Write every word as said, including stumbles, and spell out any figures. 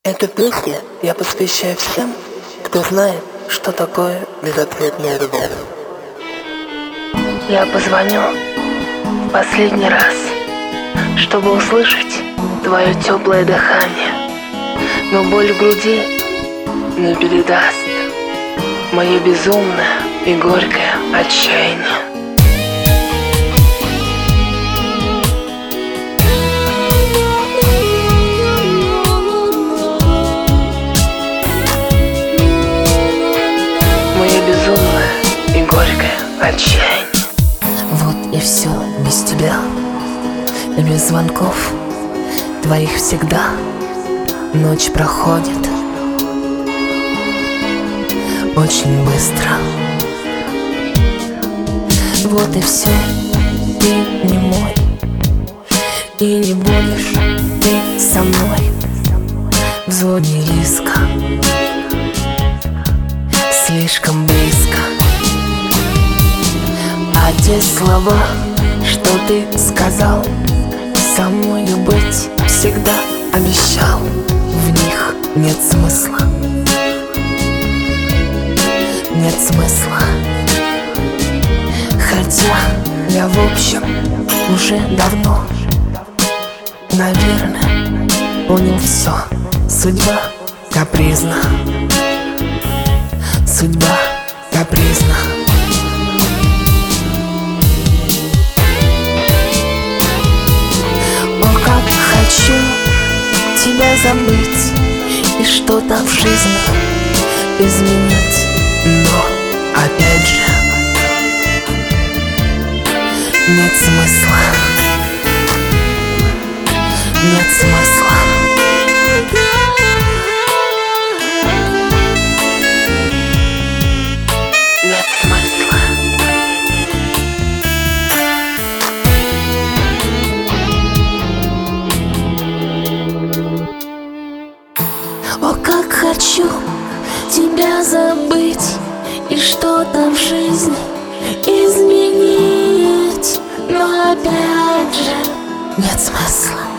Эту песню я посвящаю всем, кто знает, что такое безответная любовь. Я позвоню в последний раз, чтобы услышать твое теплое дыхание, но боль в груди не передаст мое безумное и горькое отчаяние. Мое безумное и горькое отчаяние. Вот и все без тебя, и без звонков твоих всегда. Ночь проходит очень быстро. Вот и все, ты не мой, и не будешь ты со мной в зоне риска. Слишком близко. А те слова, что ты сказал, со мною быть всегда обещал, в них нет смысла. Нет смысла. Хотя я в общем уже давно, наверное, понял все. Судьба капризна. Судьба капризна. О, как хочу тебя забыть и что-то в жизни изменить, но опять же нет смысла. Нет смысла. Нет смысла. О, как хочу тебя забыть и что-то в жизни изменить, но опять же нет смысла.